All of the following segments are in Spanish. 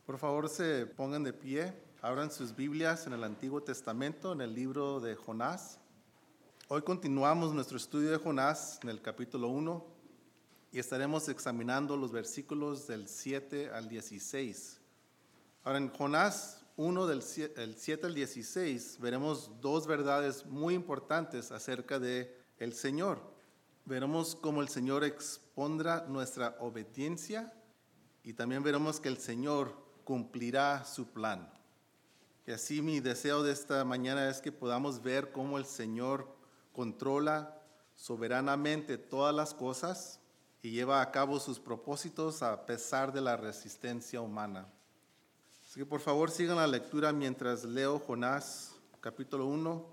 Por favor, se pongan de pie, abran sus Biblias en el Antiguo Testamento, en el libro de Jonás. Hoy continuamos nuestro estudio de Jonás en el capítulo 1 y estaremos examinando los versículos del 7 al 16. Ahora, en Jonás 1, del 7 al 16, veremos dos verdades muy importantes acerca de el Señor. Veremos cómo el Señor expondrá nuestra obediencia y también veremos que el Señor cumplirá su plan. Y así mi deseo de esta mañana es que podamos ver cómo el Señor controla soberanamente todas las cosas y lleva a cabo sus propósitos a pesar de la resistencia humana. Así que por favor sigan la lectura mientras leo Jonás capítulo 1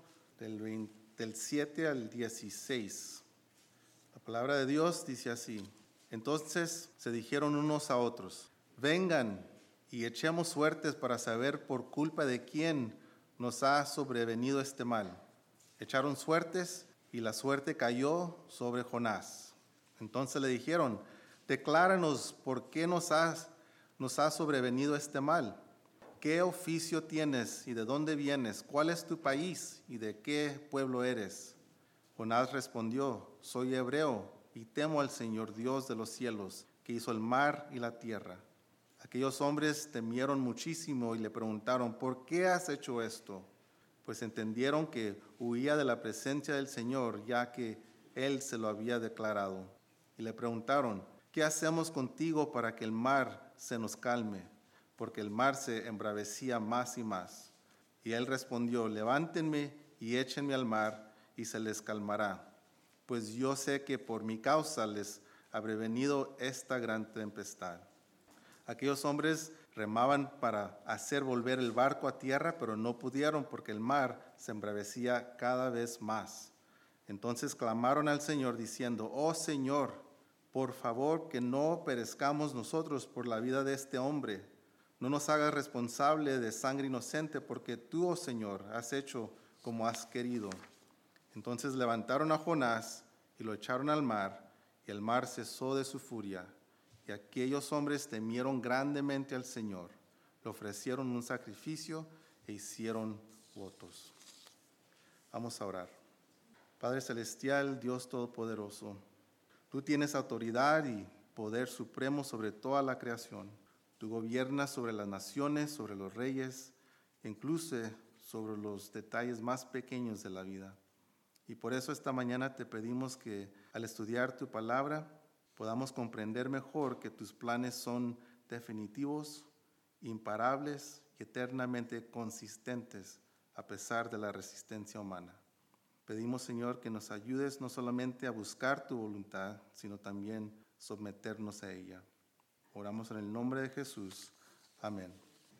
del 7 al 16. La palabra de Dios dice así: Entonces se dijeron unos a otros: vengan y echemos suertes para saber por culpa de quién nos ha sobrevenido este mal. Echaron suertes y la suerte cayó sobre Jonás. Entonces le dijeron: decláranos por qué nos ha sobrevenido este mal. ¿Qué oficio tienes y de dónde vienes? ¿Cuál es tu país y de qué pueblo eres? Jonás respondió: soy hebreo y temo al Señor Dios de los cielos, que hizo el mar y la tierra. Aquellos hombres temieron muchísimo y le preguntaron: ¿por qué has hecho esto? Pues entendieron que huía de la presencia del Señor, ya que Él se lo había declarado. Y le preguntaron: ¿qué hacemos contigo para que el mar se nos calme? Porque el mar se embravecía más y más. Y Él respondió: levántenme y échenme al mar, y se les calmará. Pues yo sé que por mi causa les habré venido esta gran tempestad. Aquellos hombres remaban para hacer volver el barco a tierra, pero no pudieron porque el mar se embravecía cada vez más. Entonces clamaron al Señor diciendo: oh Señor, por favor que no perezcamos nosotros por la vida de este hombre. No nos hagas responsable de sangre inocente, porque tú, oh Señor, has hecho como has querido. Entonces levantaron a Jonás y lo echaron al mar, y el mar cesó de su furia. Y aquellos hombres temieron grandemente al Señor, le ofrecieron un sacrificio e hicieron votos. Vamos a orar. Padre Celestial, Dios Todopoderoso, tú tienes autoridad y poder supremo sobre toda la creación. Tú gobiernas sobre las naciones, sobre los reyes, incluso sobre los detalles más pequeños de la vida. Y por eso esta mañana te pedimos que al estudiar tu palabra podamos comprender mejor que tus planes son definitivos, imparables y eternamente consistentes a pesar de la resistencia humana. Pedimos, Señor, que nos ayudes no solamente a buscar tu voluntad, sino también someternos a ella. Oramos en el nombre de Jesús. Amén.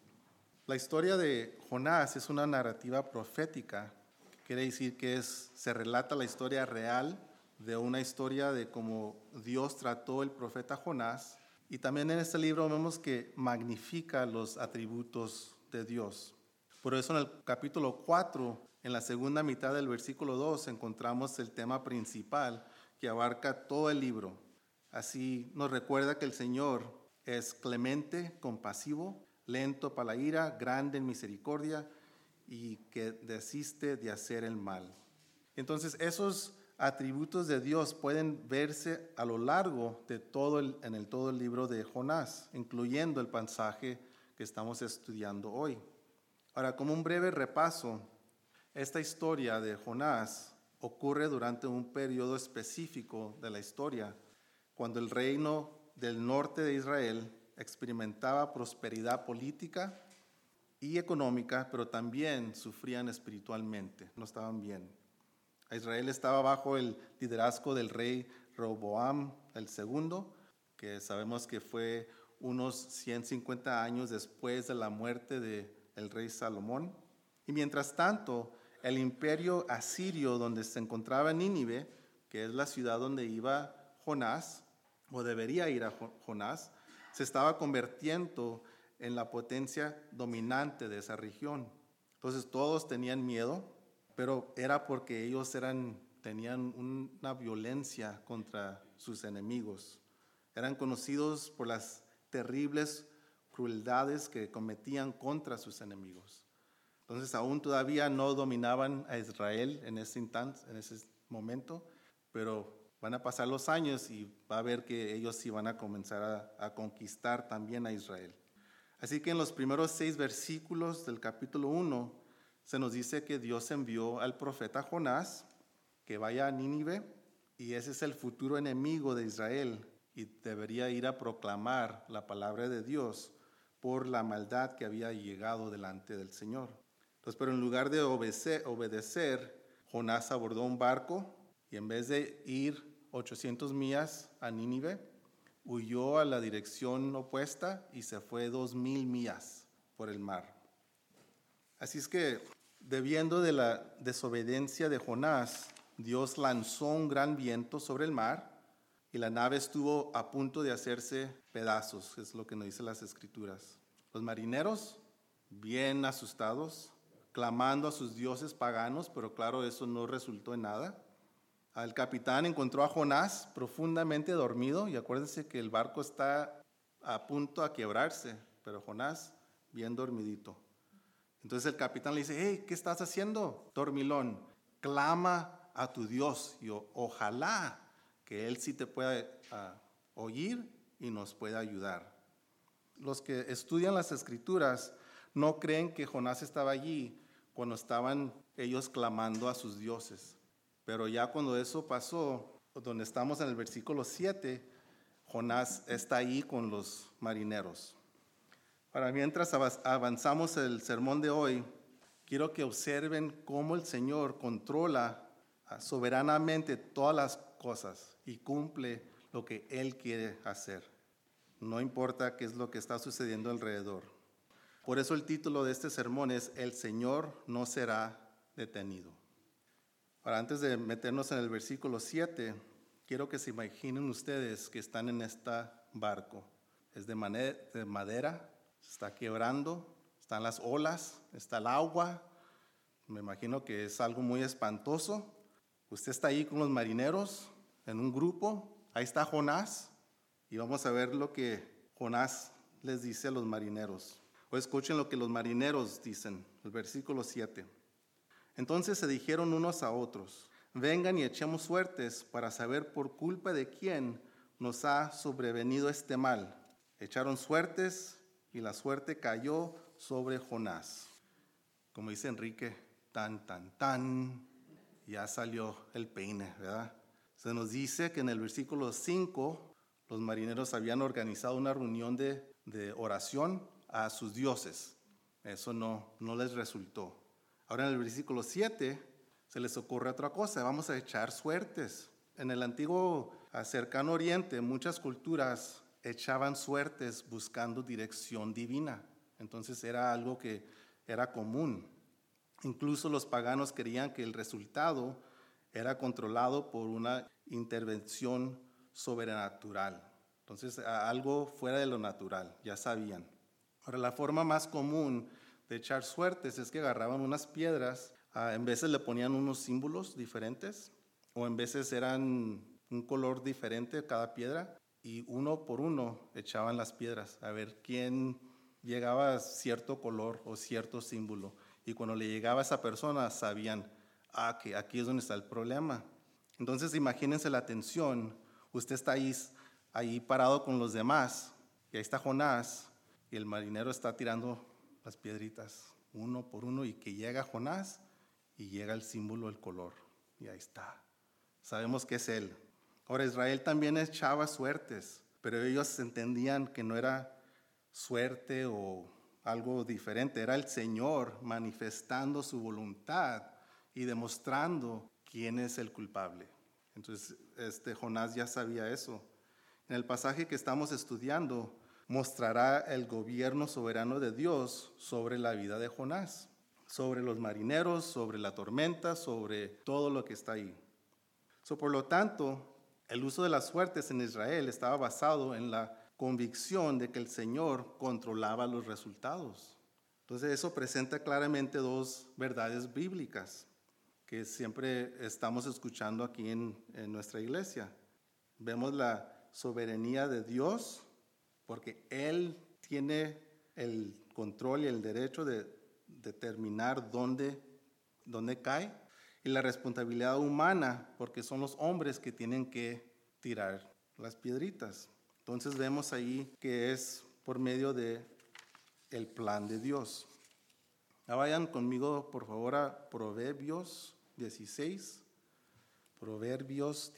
La historia de Jonás es una narrativa profética. Quiere decir que se relata la historia real de una historia de cómo Dios trató el profeta Jonás. Y también en este libro vemos que magnifica los atributos de Dios. Por eso en el capítulo 4, en la segunda mitad del versículo 2, encontramos el tema principal que abarca todo el libro. Así nos recuerda que el Señor es clemente, compasivo, lento para la ira, grande en misericordia y que desiste de hacer el mal. Entonces esos atributos de Dios pueden verse a lo largo de todo el libro de Jonás, incluyendo el pasaje que estamos estudiando hoy. Ahora, como un breve repaso, esta historia de Jonás ocurre durante un periodo específico de la historia, cuando el reino del norte de Israel experimentaba prosperidad política y económica, pero también sufrían espiritualmente, no estaban bien. Israel estaba bajo el liderazgo del rey Roboam II, que sabemos que fue unos 150 años después de la muerte del rey Salomón. Y mientras tanto, el imperio asirio, donde se encontraba Nínive, que es la ciudad donde iba Jonás, o debería ir a Jonás, se estaba convirtiendo en la potencia dominante de esa región. Entonces todos tenían miedo, pero era porque ellos tenían una violencia contra sus enemigos. Eran conocidos por las terribles crueldades que cometían contra sus enemigos. Entonces aún todavía no dominaban a Israel en ese instante, en ese momento, pero van a pasar los años y va a ver que ellos sí van a comenzar a conquistar también a Israel. Así que en los primeros 6 versículos del capítulo 1 se nos dice que Dios envió al profeta Jonás que vaya a Nínive, y ese es el futuro enemigo de Israel y debería ir a proclamar la palabra de Dios por la maldad que había llegado delante del Señor. Entonces, pero en lugar de obedecer, Jonás abordó un barco y en vez de ir 800 millas a Nínive, huyó a la dirección opuesta y se fue 2000 millas por el mar. Así es que, debiendo de la desobediencia de Jonás, Dios lanzó un gran viento sobre el mar y la nave estuvo a punto de hacerse pedazos, es lo que nos dicen las escrituras. Los marineros, bien asustados, clamando a sus dioses paganos, pero claro, eso no resultó en nada. El capitán encontró a Jonás profundamente dormido, y acuérdense que el barco está a punto de quebrarse, pero Jonás bien dormidito. Entonces el capitán le dice: hey, ¿qué estás haciendo, dormilón? Clama a tu Dios y ojalá que Él sí te pueda oír y nos pueda ayudar. Los que estudian las escrituras no creen que Jonás estaba allí cuando estaban ellos clamando a sus dioses. Pero ya cuando eso pasó, donde estamos en el versículo 7, Jonás está ahí con los marineros. Ahora, mientras avanzamos el sermón de hoy, quiero que observen cómo el Señor controla soberanamente todas las cosas y cumple lo que Él quiere hacer. No importa qué es lo que está sucediendo alrededor. Por eso el título de este sermón es: El Señor no será detenido. Ahora, antes de meternos en el versículo 7, quiero que se imaginen ustedes que están en este barco. Es de madera, se está quebrando, están las olas, está el agua. Me imagino que es algo muy espantoso. Usted está ahí con los marineros en un grupo. Ahí está Jonás. Y vamos a ver lo que Jonás les dice a los marineros. O escuchen lo que los marineros dicen, el versículo 7. Entonces se dijeron unos a otros: vengan y echemos suertes para saber por culpa de quién nos ha sobrevenido este mal. Echaron suertes y la suerte cayó sobre Jonás. Como dice Enrique, tan, tan, tan, ya salió el peine, ¿verdad? Se nos dice que en el versículo 5 los marineros habían organizado una reunión de oración a sus dioses. Eso no les resultó. Ahora en el versículo 7 se les ocurre otra cosa: vamos a echar suertes. En el antiguo cercano oriente, muchas culturas echaban suertes buscando dirección divina. Entonces era algo que era común. Incluso los paganos creían que el resultado era controlado por una intervención sobrenatural. Entonces, algo fuera de lo natural, ya sabían. Ahora, la forma más común de echar suertes es que agarraban unas piedras, en veces le ponían unos símbolos diferentes, o en veces eran un color diferente cada piedra, y uno por uno echaban las piedras a ver quién llegaba a cierto color o cierto símbolo. Y cuando le llegaba a esa persona, sabían que aquí es donde está el problema. Entonces, imagínense la tensión. Usted está ahí parado con los demás, y ahí está Jonás, y el marinero está tirando las piedritas uno por uno, y que llega Jonás y llega el símbolo, el color, y ahí está. Sabemos que es él. Ahora, Israel también echaba suertes, pero ellos entendían que no era suerte o algo diferente, era el Señor manifestando su voluntad y demostrando quién es el culpable. Entonces, Jonás ya sabía eso. En el pasaje que estamos estudiando, mostrará el gobierno soberano de Dios sobre la vida de Jonás, sobre los marineros, sobre la tormenta, sobre todo lo que está ahí. Por lo tanto, el uso de las suertes en Israel estaba basado en la convicción de que el Señor controlaba los resultados. Entonces eso presenta claramente dos verdades bíblicas que siempre estamos escuchando aquí en nuestra iglesia. Vemos la soberanía de Dios porque Él tiene el control y el derecho de determinar dónde cae, y la responsabilidad humana, porque son los hombres que tienen que tirar las piedritas. Entonces vemos ahí que es por medio de el plan de Dios. Ahora vayan conmigo, por favor, a Proverbios 16. Proverbios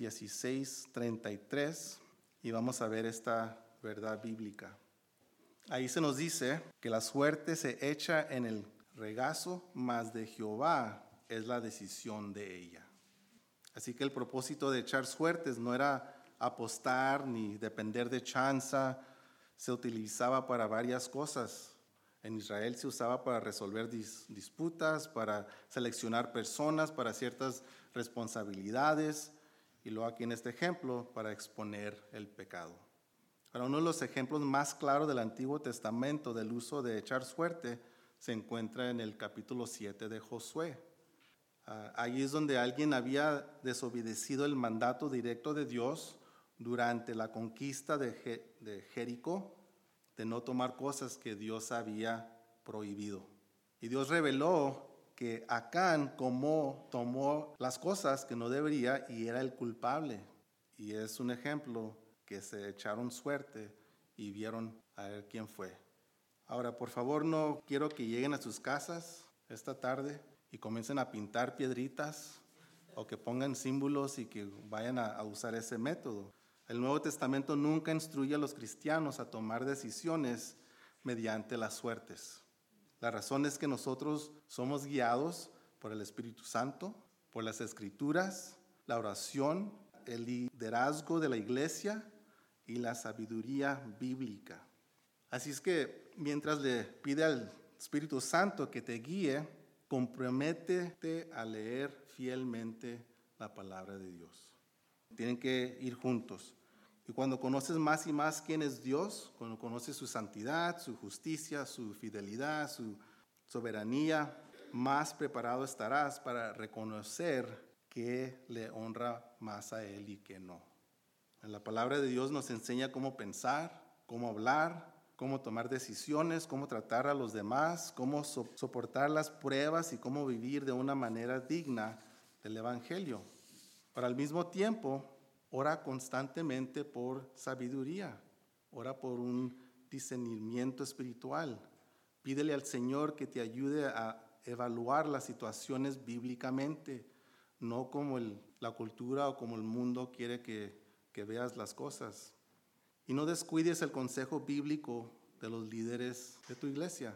16:33, y vamos a ver esta verdad bíblica. Ahí se nos dice que la suerte se echa en el regazo, mas de Jehová es la decisión de ella. Así que el propósito de echar suertes no era apostar ni depender de chanza. Se utilizaba para varias cosas. En Israel se usaba para resolver disputas, para seleccionar personas para ciertas responsabilidades, y luego aquí en este ejemplo para exponer el pecado. Ahora, uno de los ejemplos más claros del Antiguo Testamento del uso de echar suerte se encuentra en el capítulo 7 de Josué. Allí es donde alguien había desobedecido el mandato directo de Dios durante la conquista de Jericó, de no tomar cosas que Dios había prohibido. Y Dios reveló que Acán tomó las cosas que no debería y era el culpable. Y es un ejemplo que se echaron suerte y vieron a ver quién fue. Ahora, por favor, no quiero que lleguen a sus casas esta tarde y comiencen a pintar piedritas o que pongan símbolos y que vayan a usar ese método. El Nuevo Testamento nunca instruye a los cristianos a tomar decisiones mediante las suertes. La razón es que nosotros somos guiados por el Espíritu Santo, por las Escrituras, la oración, el liderazgo de la iglesia y la sabiduría bíblica. Así es que mientras le pide al Espíritu Santo que te guíe, comprométete a leer fielmente la palabra de Dios. Tienen que ir juntos. Y cuando conoces más y más quién es Dios, cuando conoces su santidad, su justicia, su fidelidad, su soberanía, más preparado estarás para reconocer qué le honra más a Él y qué no. En la palabra de Dios nos enseña cómo pensar, cómo hablar, cómo tomar decisiones, cómo tratar a los demás, cómo soportar las pruebas y cómo vivir de una manera digna del Evangelio. Pero al mismo tiempo, ora constantemente por sabiduría, ora por un discernimiento espiritual. Pídele al Señor que te ayude a evaluar las situaciones bíblicamente, no como la cultura o como el mundo quiere que veas las cosas. Y no descuides el consejo bíblico de los líderes de tu iglesia.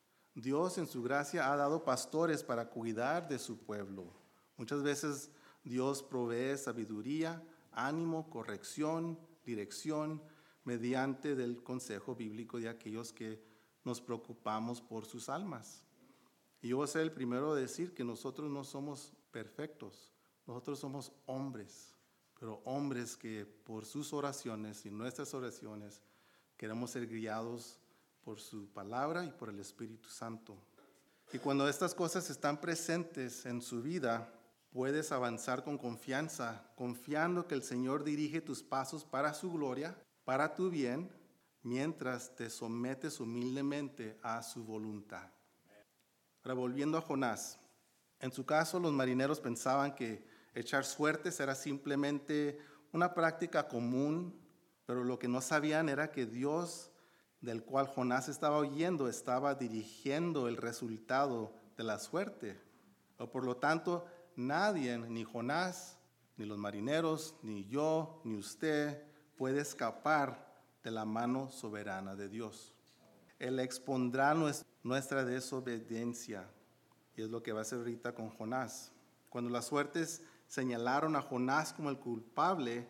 Dios en su gracia ha dado pastores para cuidar de su pueblo. Muchas veces Dios provee sabiduría, ánimo, corrección, dirección, mediante del consejo bíblico de aquellos que nos preocupamos por sus almas. Y yo voy a ser el primero a decir que nosotros no somos perfectos, nosotros somos hombres, pero hombres que por sus oraciones y nuestras oraciones queremos ser guiados por su palabra y por el Espíritu Santo. Y cuando estas cosas están presentes en su vida, puedes avanzar con confianza, confiando que el Señor dirige tus pasos para su gloria, para tu bien, mientras te sometes humildemente a su voluntad. Ahora, volviendo a Jonás, en su caso los marineros pensaban que echar suertes era simplemente una práctica común, pero lo que no sabían era que Dios, del cual Jonás estaba oyendo, estaba dirigiendo el resultado de la suerte. Por lo tanto, nadie, ni Jonás, ni los marineros, ni yo, ni usted, puede escapar de la mano soberana de Dios. Él expondrá nuestra desobediencia, y es lo que va a hacer ahorita con Jonás. Cuando las suertes señalaron a Jonás como el culpable,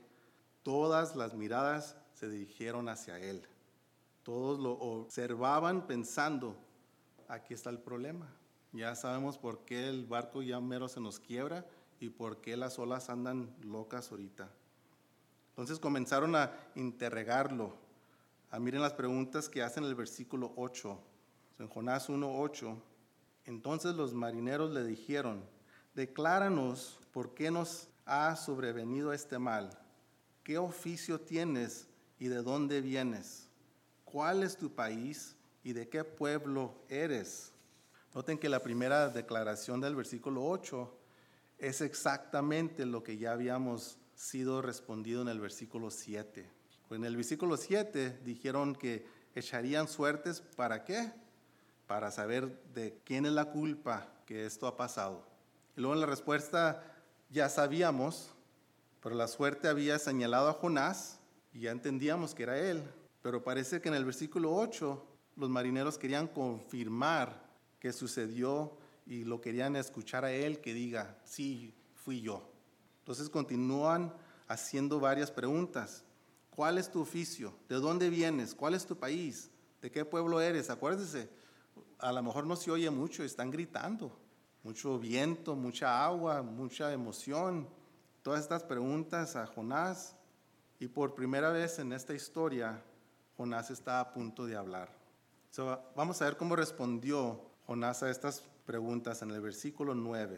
todas las miradas se dirigieron hacia él. Todos lo observaban pensando, aquí está el problema. Ya sabemos por qué el barco ya mero se nos quiebra y por qué las olas andan locas ahorita. Entonces comenzaron a interrogarlo. Miren las preguntas que hacen en el versículo 8. En Jonás 1:8. Entonces los marineros le dijeron, decláranos por qué nos ha sobrevenido este mal. ¿Qué oficio tienes y de dónde vienes? ¿cuál es tu país y de qué pueblo eres? Noten que la primera declaración del versículo 8 es exactamente lo que ya habíamos sido respondido en el versículo 7. En el versículo 7 dijeron que echarían suertes, ¿para qué? Para saber de quién es la culpa que esto ha pasado. Y luego en la respuesta ya sabíamos, pero la suerte había señalado a Jonás y ya entendíamos que era él. Pero parece que en el versículo 8 los marineros querían confirmar que sucedió y lo querían escuchar a él que diga, sí, fui yo. Entonces continúan haciendo varias preguntas. ¿Cuál es tu oficio? ¿De dónde vienes? ¿Cuál es tu país? ¿De qué pueblo eres? Acuérdese, a lo mejor no se oye mucho, están gritando. Mucho viento, mucha agua, mucha emoción. Todas estas preguntas a Jonás. Y por primera vez en esta historia, Jonás está a punto de hablar. Vamos a ver cómo respondió Jonás a estas preguntas en el versículo 9.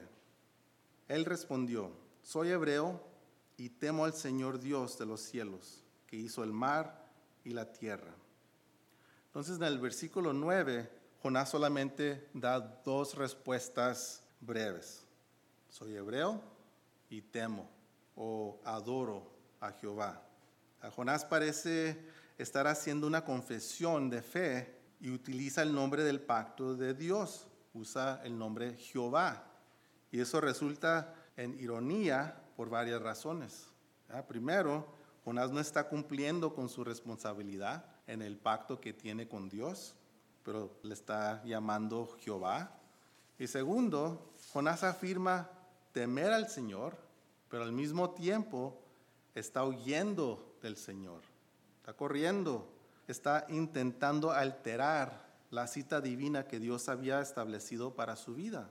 Él respondió, soy hebreo y temo al Señor Dios de los cielos, que hizo el mar y la tierra. Entonces en el versículo 9, Jonás solamente da dos respuestas breves. Soy hebreo y temo o adoro a Jehová. A Jonás parece estar haciendo una confesión de fe y utiliza el nombre del pacto de Dios. Usa el nombre Jehová. Y eso resulta en ironía por varias razones. Primero, Jonás no está cumpliendo con su responsabilidad en el pacto que tiene con Dios, pero le está llamando Jehová. Y segundo, Jonás afirma temer al Señor, pero al mismo tiempo está huyendo del Señor. Está corriendo, está intentando alterar la cita divina que Dios había establecido para su vida.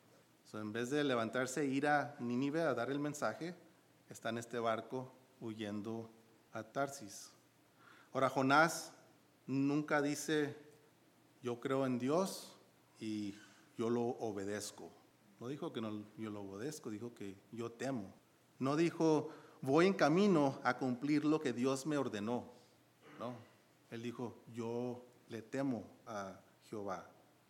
En vez de levantarse e ir a Nínive a dar el mensaje, está en este barco huyendo a Tarsis. Ahora, Jonás nunca dice, yo creo en Dios y yo lo obedezco. No dijo que no, yo lo obedezco, dijo que yo temo. No dijo, voy en camino a cumplir lo que Dios me ordenó. No, él dijo, yo le temo a Jehová.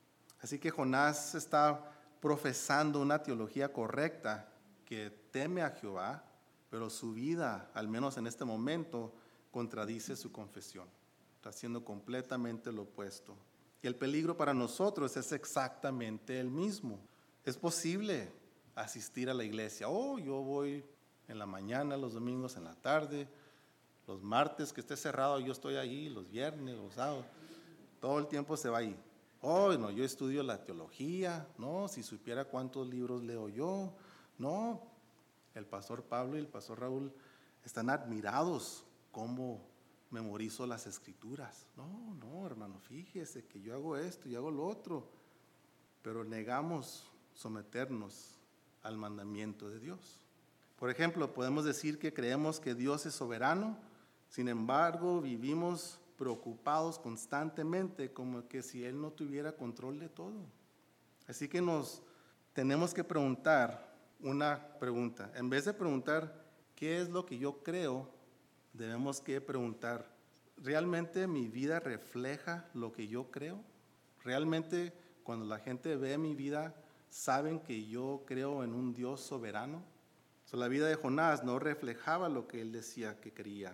Así que Jonás está profesando una teología correcta que teme a Jehová, pero su vida, al menos en este momento, contradice su confesión. Está haciendo completamente lo opuesto. Y el peligro para nosotros es exactamente el mismo. Es posible asistir a la iglesia. Yo voy en la mañana, los domingos en la tarde, los martes que esté cerrado yo estoy ahí, los viernes, los sábados. Todo el tiempo se va ahí. No, yo estudio la teología. No, si supiera cuántos libros leo yo. No, el pastor Pablo y el pastor Raúl están admirados cómo memorizo las escrituras. No, hermano, fíjese que yo hago esto y hago lo otro. Pero negamos someternos al mandamiento de Dios. Por ejemplo, podemos decir que creemos que Dios es soberano, sin embargo, vivimos preocupados constantemente como que si Él no tuviera control de todo. Así que nos tenemos que preguntar una pregunta. En vez de preguntar qué es lo que yo creo, debemos que preguntar, ¿realmente mi vida refleja lo que yo creo? ¿Realmente cuando la gente ve mi vida, saben que yo creo en un Dios soberano? La vida de Jonás no reflejaba lo que él decía que creía.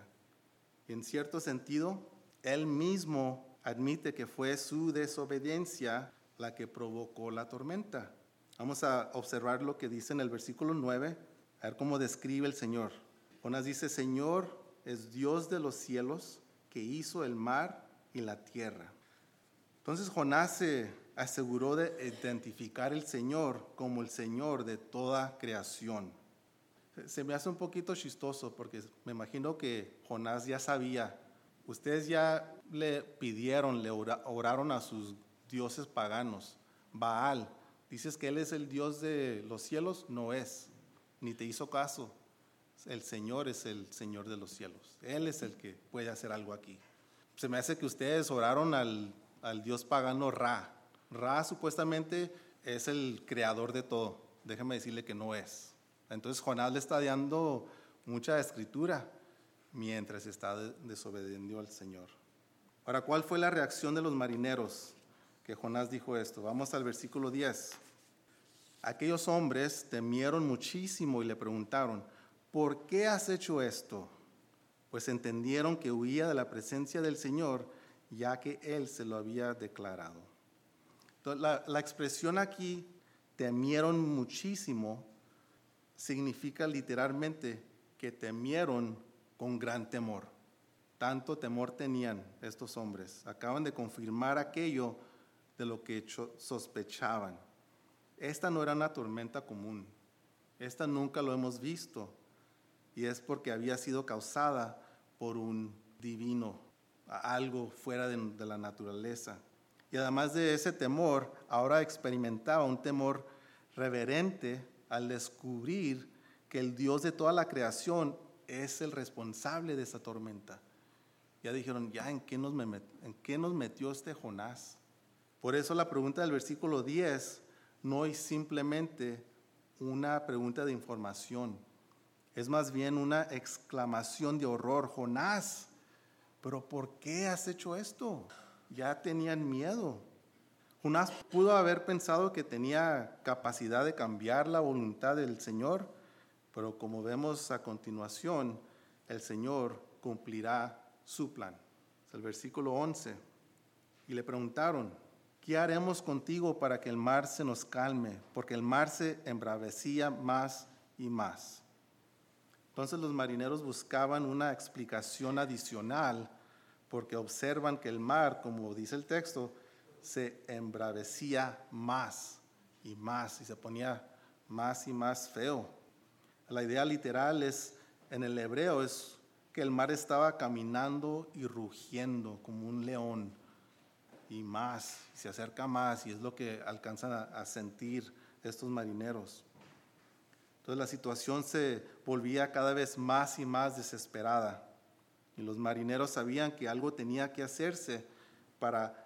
Y en cierto sentido, él mismo admite que fue su desobediencia la que provocó la tormenta. Vamos a observar lo que dice en el versículo 9, a ver cómo describe el Señor. Jonás dice, Señor es Dios de los cielos que hizo el mar y la tierra. Entonces Jonás se aseguró de identificar al Señor como el Señor de toda creación. Se me hace un poquito chistoso porque me imagino que Jonás ya sabía. Ustedes ya le pidieron, le oraron a sus dioses paganos. Baal, dices que él es el Dios de los cielos, no es, ni te hizo caso. El Señor es el Señor de los cielos. Él es el que puede hacer algo aquí. Se me hace que ustedes oraron al Dios pagano Ra. Ra supuestamente es el creador de todo. Déjeme decirle que no es. Entonces Jonás le está dando mucha escritura mientras está desobediendo al Señor. Ahora, ¿cuál fue la reacción de los marineros que Jonás dijo esto? Vamos al versículo 10. Aquellos hombres temieron muchísimo y le preguntaron, ¿por qué has hecho esto? Pues entendieron que huía de la presencia del Señor, ya que Él se lo había declarado. Entonces, la expresión aquí, temieron muchísimo, significa literalmente que temieron con gran temor. Tanto temor tenían estos hombres. Acaban de confirmar aquello de lo que sospechaban. Esta no era una tormenta común. Esta nunca lo hemos visto. Y es porque había sido causada por un divino, algo fuera de la naturaleza. Y además de ese temor, ahora experimentaba un temor reverente al descubrir que el Dios de toda la creación es el responsable de esa tormenta. Ya dijeron, ¿en qué nos metió este Jonás? Por eso la pregunta del versículo 10 no es simplemente una pregunta de información. Es más bien una exclamación de horror. Jonás, ¿pero por qué has hecho esto? Ya tenían miedo. Jonás pudo haber pensado que tenía capacidad de cambiar la voluntad del Señor, pero como vemos a continuación, el Señor cumplirá su plan. Es el versículo 11. Y le preguntaron, ¿qué haremos contigo para que el mar se nos calme? Porque el mar se embravecía más y más. Entonces los marineros buscaban una explicación adicional porque observan que el mar, como dice el texto, se embravecía más y más y se ponía más y más feo. La idea literal en el hebreo es que el mar estaba caminando y rugiendo como un león y más, se acerca más y es lo que alcanzan a sentir estos marineros. Entonces la situación se volvía cada vez más y más desesperada y los marineros sabían que algo tenía que hacerse para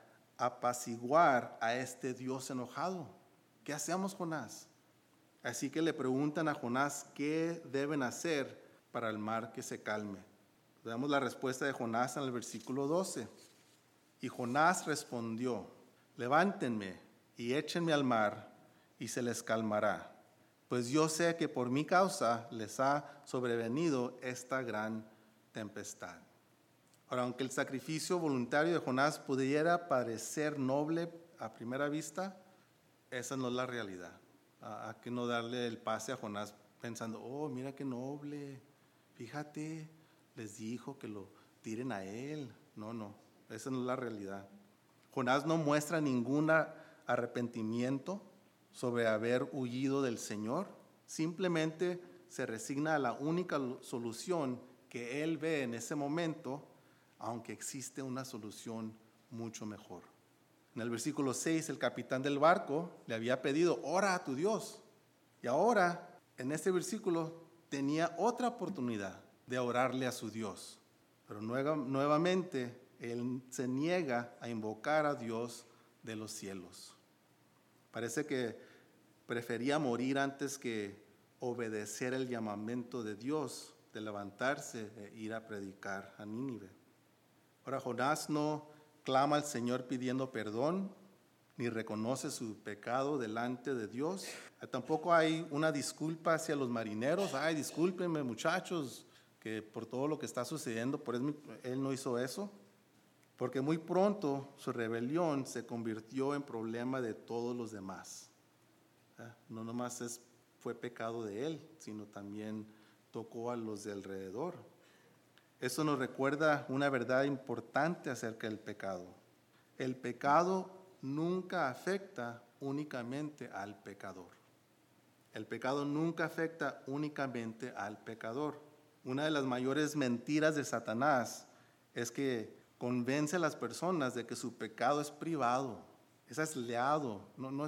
apaciguar a este Dios enojado. ¿Qué hacemos, Jonás? Así que le preguntan a Jonás qué deben hacer para el mar que se calme. Veamos la respuesta de Jonás en el versículo 12. Y Jonás respondió, levántenme y échenme al mar y se les calmará, pues yo sé que por mi causa les ha sobrevenido esta gran tempestad. Ahora, aunque el sacrificio voluntario de Jonás pudiera parecer noble a primera vista, esa no es la realidad. Hay que no darle el pase a Jonás pensando, oh, mira qué noble, fíjate, les dijo que lo tiren a él. No, esa no es la realidad. Jonás no muestra ningún arrepentimiento sobre haber huido del Señor, simplemente se resigna a la única solución que él ve en ese momento, aunque existe una solución mucho mejor. En el versículo 6, el capitán del barco le había pedido, ora a tu Dios. Y ahora, en este versículo, tenía otra oportunidad de orarle a su Dios. Pero nuevamente, él se niega a invocar a Dios de los cielos. Parece que prefería morir antes que obedecer el llamamiento de Dios de levantarse e ir a predicar a Nínive. Ahora, Jonás no clama al Señor pidiendo perdón, ni reconoce su pecado delante de Dios. Tampoco hay una disculpa hacia los marineros. Ay, discúlpenme muchachos, que por todo lo que está sucediendo, por eso él no hizo eso. Porque muy pronto su rebelión se convirtió en problema de todos los demás. No nomás fue pecado de él, sino también tocó a los de alrededor. Eso nos recuerda una verdad importante acerca del pecado. El pecado nunca afecta únicamente al pecador. El pecado nunca afecta únicamente al pecador. Una de las mayores mentiras de Satanás es que convence a las personas de que su pecado es privado, es aislado,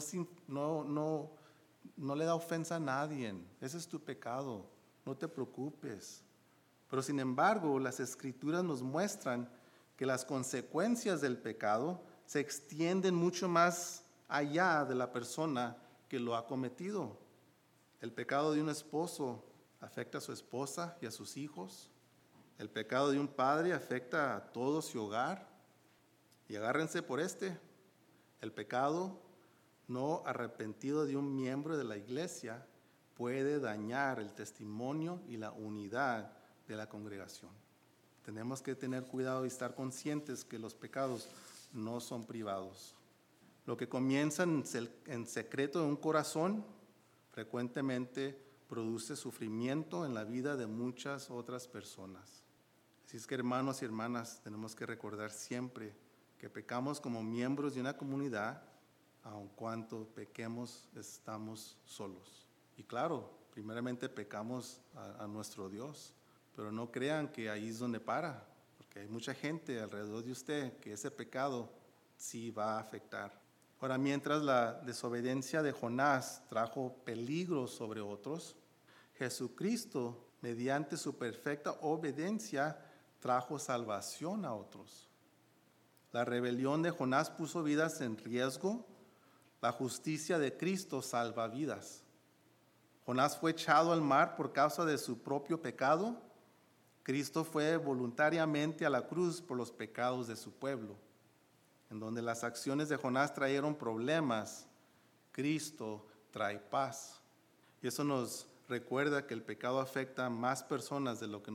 no le da ofensa a nadie. Ese es tu pecado, no te preocupes. Pero sin embargo, las Escrituras nos muestran que las consecuencias del pecado se extienden mucho más allá de la persona que lo ha cometido. El pecado de un esposo afecta a su esposa y a sus hijos. El pecado de un padre afecta a todo su hogar. Y agárrense por el pecado no arrepentido de un miembro de la iglesia puede dañar el testimonio y la unidad de la congregación. Tenemos que tener cuidado y estar conscientes que los pecados no son privados. Lo que comienza en secreto de un corazón frecuentemente produce sufrimiento en la vida de muchas otras personas. Así es que, hermanos y hermanas, tenemos que recordar siempre que pecamos como miembros de una comunidad, aun cuanto pequemos estamos solos. Y claro, primeramente pecamos a nuestro Dios, pero no crean que ahí es donde para, porque hay mucha gente alrededor de usted que ese pecado sí va a afectar. Ahora, mientras la desobediencia de Jonás trajo peligro sobre otros, Jesucristo, mediante su perfecta obediencia, trajo salvación a otros. La rebelión de Jonás puso vidas en riesgo. La justicia de Cristo salva vidas. Jonás fue echado al mar por causa de su propio pecado. Cristo fue voluntariamente a la cruz por los pecados de su pueblo. En donde las acciones de Jonás trajeron problemas, Cristo trae paz. Y eso nos recuerda que el pecado afecta a más personas de lo que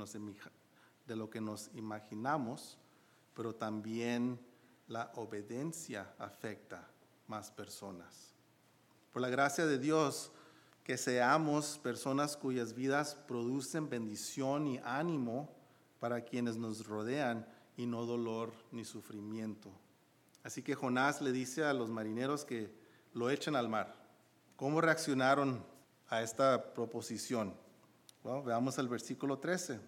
nos imaginamos, pero también la obediencia afecta más personas. Por la gracia de Dios, que seamos personas cuyas vidas producen bendición y ánimo para quienes nos rodean y no dolor ni sufrimiento. Así que Jonás le dice a los marineros que lo echen al mar. ¿Cómo reaccionaron a esta proposición? Bueno, veamos el versículo 13.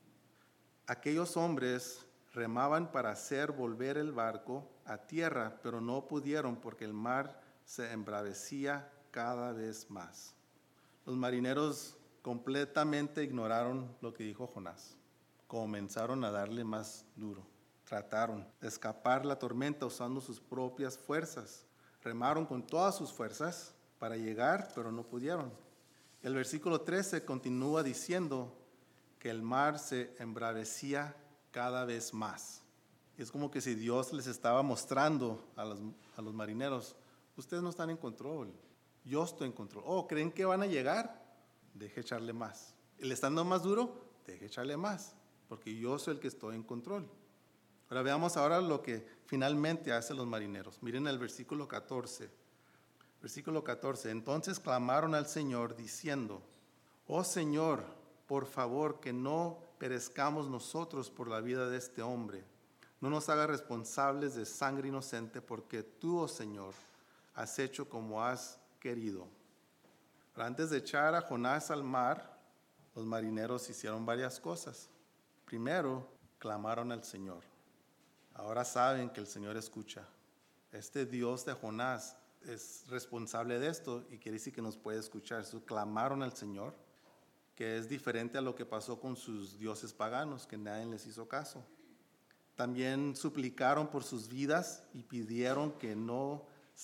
Aquellos hombres remaban para hacer volver el barco a tierra, pero no pudieron porque el mar se embravecía cada vez más. Los marineros completamente ignoraron lo que dijo Jonás. Comenzaron a darle más duro. Trataron de escapar la tormenta usando sus propias fuerzas. Remaron con todas sus fuerzas para llegar, pero no pudieron. El versículo 13 continúa diciendo que el mar se embravecía cada vez más. Es como que si Dios les estaba mostrando a los marineros, ustedes no están en control, yo estoy en control. Oh, ¿creen que van a llegar? Deje echarle más. ¿Le están dando más duro? Deje echarle más, porque yo soy el que estoy en control. Ahora veamos ahora lo que finalmente hacen los marineros. Miren el versículo 14. Versículo 14. Entonces clamaron al Señor diciendo, oh Señor, por favor, que no perezcamos nosotros por la vida de este hombre. No nos hagas responsables de sangre inocente, porque tú, oh Señor, has hecho como has querido. Pero antes de echar a Jonás al mar, los marineros hicieron varias cosas. Primero, clamaron al Señor. Ahora saben que el Señor escucha. Este Dios de Jonás es responsable de esto y quiere decir que nos puede escuchar. Clamaron al Señor, que es diferente a lo que pasó con sus dioses paganos, que nadie les hizo caso. También suplicaron por sus vidas y pidieron que no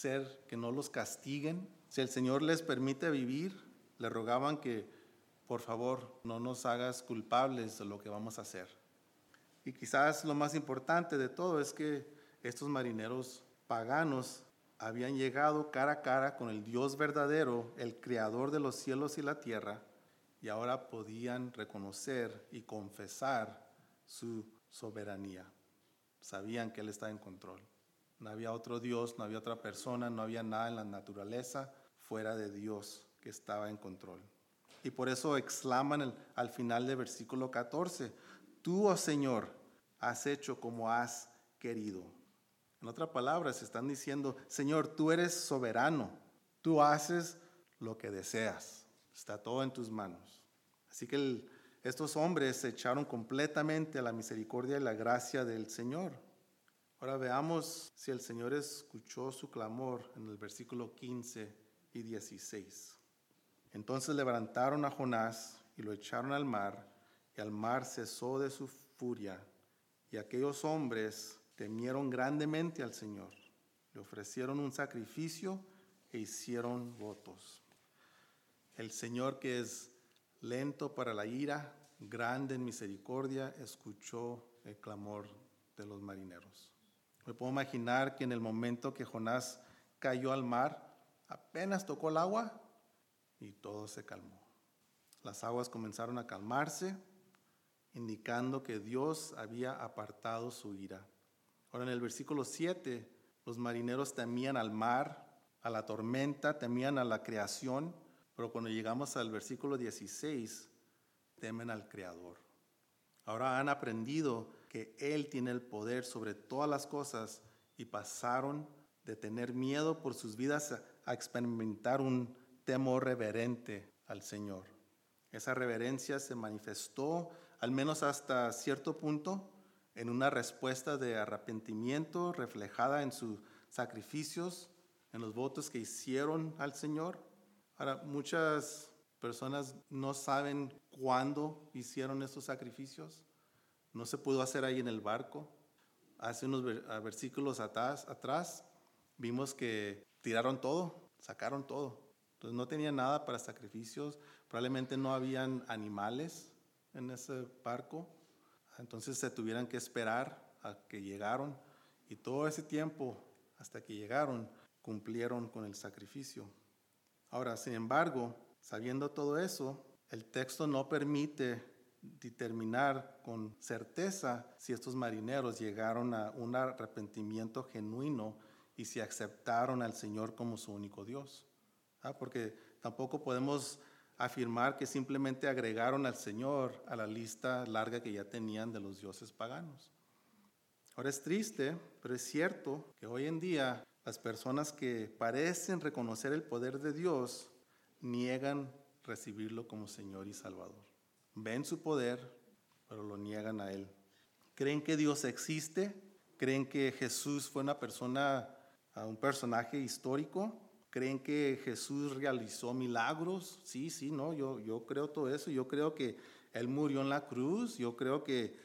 los castiguen. Si el Señor les permite vivir, le rogaban que, por favor, no nos hagas culpables de lo que vamos a hacer. Y quizás lo más importante de todo es que estos marineros paganos habían llegado cara a cara con el Dios verdadero, el creador de los cielos y la tierra, y ahora podían reconocer y confesar su soberanía. Sabían que Él estaba en control. No había otro Dios, no había otra persona, no había nada en la naturaleza fuera de Dios que estaba en control. Y por eso exclaman al final del versículo 14, tú, oh Señor, has hecho como has querido. En otras palabras, están diciendo, Señor, tú eres soberano, tú haces lo que deseas, está todo en tus manos. Así que estos hombres se echaron completamente a la misericordia y la gracia del Señor. Ahora veamos si el Señor escuchó su clamor en el versículo 15 y 16. Entonces levantaron a Jonás y lo echaron al mar, y al mar cesó de su furia, y aquellos hombres temieron grandemente al Señor. Le ofrecieron un sacrificio e hicieron votos. El Señor, que es lento para la ira, grande en misericordia, escuchó el clamor de los marineros. Me puedo imaginar que en el momento que Jonás cayó al mar, apenas tocó el agua y todo se calmó. Las aguas comenzaron a calmarse, indicando que Dios había apartado su ira. Ahora en el versículo 7, los marineros temían al mar, a la tormenta, temían a la creación, pero cuando llegamos al versículo 16, temen al Creador. Ahora han aprendido que Él tiene el poder sobre todas las cosas y pasaron de tener miedo por sus vidas a experimentar un temor reverente al Señor. Esa reverencia se manifestó, al menos hasta cierto punto, en una respuesta de arrepentimiento reflejada en sus sacrificios, en los votos que hicieron al Señor. Ahora, muchas personas no saben cuándo hicieron estos sacrificios. No se pudo hacer ahí en el barco. Hace unos versículos atrás vimos que tiraron todo, sacaron todo. Entonces no tenían nada para sacrificios. Probablemente no habían animales en ese barco. Entonces se tuvieran que esperar a que llegaron. Y todo ese tiempo, hasta que llegaron, cumplieron con el sacrificio. Ahora, sin embargo, sabiendo todo eso, el texto no permite determinar con certeza si estos marineros llegaron a un arrepentimiento genuino y si aceptaron al Señor como su único Dios. Porque tampoco podemos afirmar que simplemente agregaron al Señor a la lista larga que ya tenían de los dioses paganos. Ahora es triste, pero es cierto que hoy en día las personas que parecen reconocer el poder de Dios niegan recibirlo como Señor y Salvador. Ven su poder, pero lo niegan a Él. Creen que Dios existe, creen que Jesús fue un personaje histórico, creen que Jesús realizó milagros. Sí, no, yo creo todo eso. Yo creo que Él murió en la cruz, yo creo que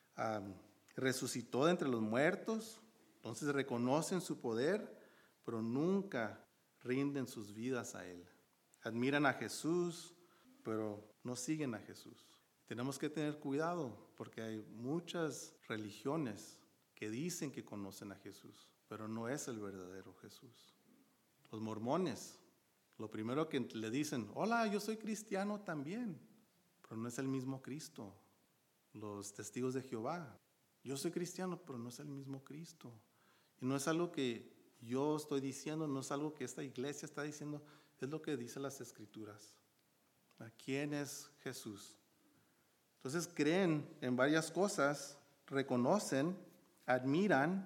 resucitó de entre los muertos. Entonces reconocen su poder, pero nunca rinden sus vidas a Él. Admiran a Jesús, pero no siguen a Jesús. Tenemos que tener cuidado porque hay muchas religiones que dicen que conocen a Jesús, pero no es el verdadero Jesús. Los mormones, lo primero que le dicen, hola, yo soy cristiano también, pero no es el mismo Cristo. Los testigos de Jehová, yo soy cristiano, pero no es el mismo Cristo. Y no es algo que yo estoy diciendo, no es algo que esta iglesia está diciendo, es lo que dicen las Escrituras. ¿Quién es Jesús? Entonces creen en varias cosas, reconocen, admiran,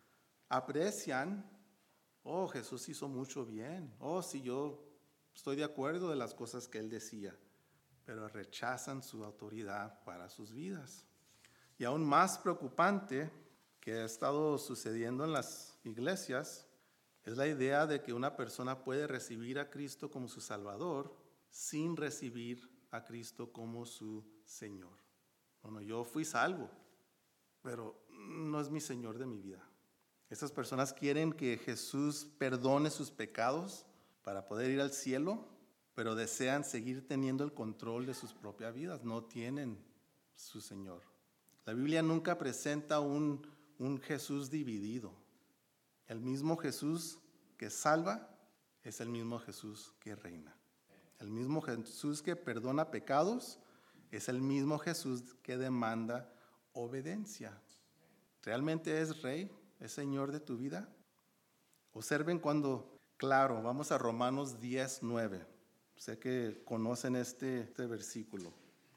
aprecian. Oh, Jesús hizo mucho bien. Oh, sí, yo estoy de acuerdo de las cosas que Él decía, pero rechazan su autoridad para sus vidas. Y aún más preocupante que ha estado sucediendo en las iglesias es la idea de que una persona puede recibir a Cristo como su Salvador sin recibir a Cristo como su Señor. Bueno, yo fui salvo, pero no es mi Señor de mi vida. Estas personas quieren que Jesús perdone sus pecados para poder ir al cielo, pero desean seguir teniendo el control de sus propias vidas. No tienen su Señor. La Biblia nunca presenta un Jesús dividido. El mismo Jesús que salva es el mismo Jesús que reina. El mismo Jesús que perdona pecados es el mismo Jesús que demanda obediencia. ¿Realmente es Rey, es Señor de tu vida? Observen claro, vamos a Romanos 10:9. Sé que conocen este versículo.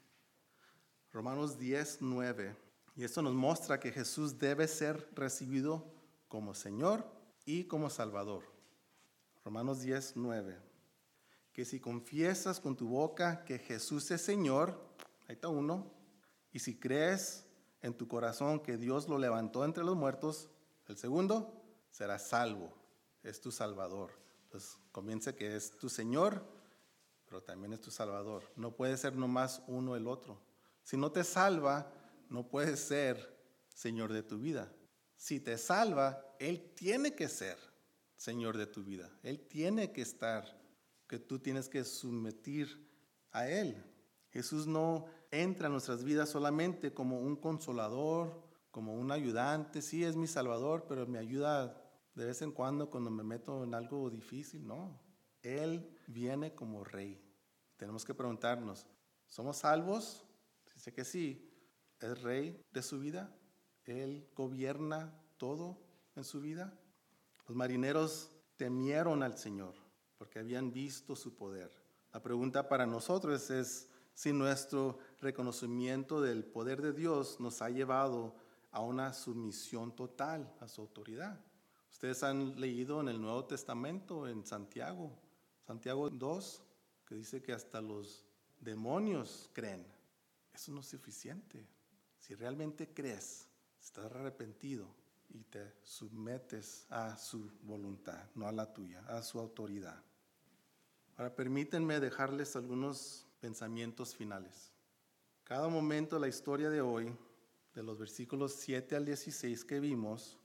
Romanos 10:9. Y esto nos muestra que Jesús debe ser recibido como Señor y como Salvador. Romanos 10:9. Que si confiesas con tu boca que Jesús es Señor, ahí está uno, y si crees en tu corazón que Dios lo levantó entre los muertos, el segundo, serás salvo, es tu Salvador. Entonces comienza que es tu Señor, pero también es tu Salvador. No puede ser nomás uno el otro. Si no te salva, no puedes ser Señor de tu vida. Si te salva, Él tiene que ser Señor de tu vida. Él tiene que estar, que tú tienes que someter a Él. Jesús no entra en nuestras vidas solamente como un consolador, como un ayudante. Sí, es mi Salvador, pero me ayuda de vez en cuando me meto en algo difícil. No, Él viene como Rey. Tenemos que preguntarnos, ¿somos salvos? Dice que sí. ¿Es Rey de su vida? ¿Él gobierna todo en su vida? Los marineros temieron al Señor porque habían visto su poder. La pregunta para nosotros es si nuestro reconocimiento del poder de Dios nos ha llevado a una sumisión total a su autoridad. Ustedes han leído en el Nuevo Testamento, en Santiago 2, que dice que hasta los demonios creen. Eso no es suficiente. Si realmente crees, estás arrepentido y te sometes a su voluntad, no a la tuya, a su autoridad. Ahora permítanme dejarles algunos pensamientos finales. Cada momento de la historia de hoy, de los versículos 7 al 16 que vimos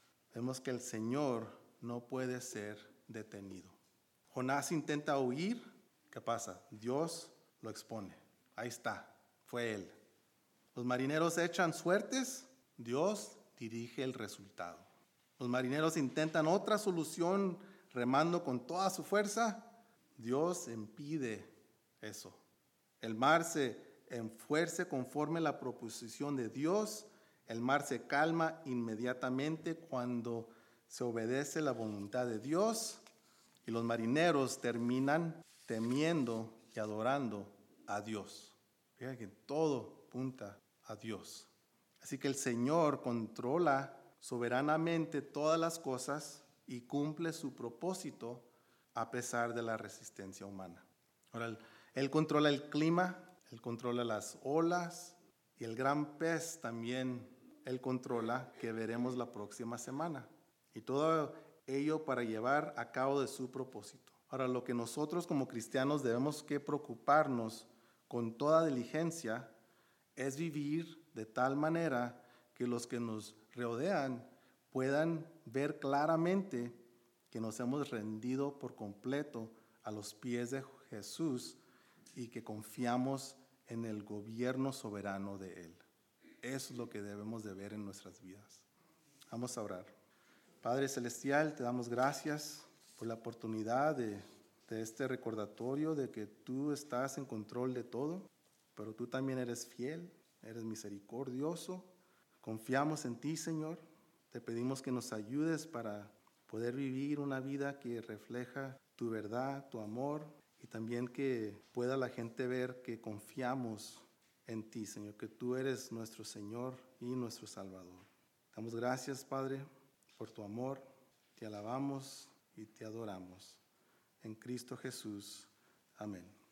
que el Señor no puede ser detenido. Jonás intenta huir. ¿Qué pasa? Dios lo expone. Ahí está, fue él. Los marineros echan suertes, Dios dirige el resultado. Los marineros intentan otra solución remando con toda su fuerza, Dios impide eso. El mar se enfuerce conforme a la proposición de Dios. El mar se calma inmediatamente cuando se obedece la voluntad de Dios. Y los marineros terminan temiendo y adorando a Dios. Fíjate que todo apunta a Dios. Así que el Señor controla soberanamente todas las cosas y cumple su propósito a pesar de la resistencia humana. Ahora, Él controla el clima, Él controla las olas y el gran pez también Él controla, que veremos la próxima semana. Y todo ello para llevar a cabo de su propósito. Ahora, lo que nosotros como cristianos debemos que preocuparnos con toda diligencia es vivir de tal manera que los que nos rodean puedan ver claramente que nos hemos rendido por completo a los pies de Jesús y que confiamos en el gobierno soberano de Él. Eso es lo que debemos de ver en nuestras vidas. Vamos a orar. Padre Celestial, te damos gracias por la oportunidad de este recordatorio de que tú estás en control de todo, pero tú también eres fiel, eres misericordioso. Confiamos en ti, Señor. Te pedimos que nos ayudes para poder vivir una vida que refleja tu verdad, tu amor, y también que pueda la gente ver que confiamos en ti, Señor, que tú eres nuestro Señor y nuestro Salvador. Damos gracias, Padre, por tu amor. Te alabamos y te adoramos. En Cristo Jesús. Amén.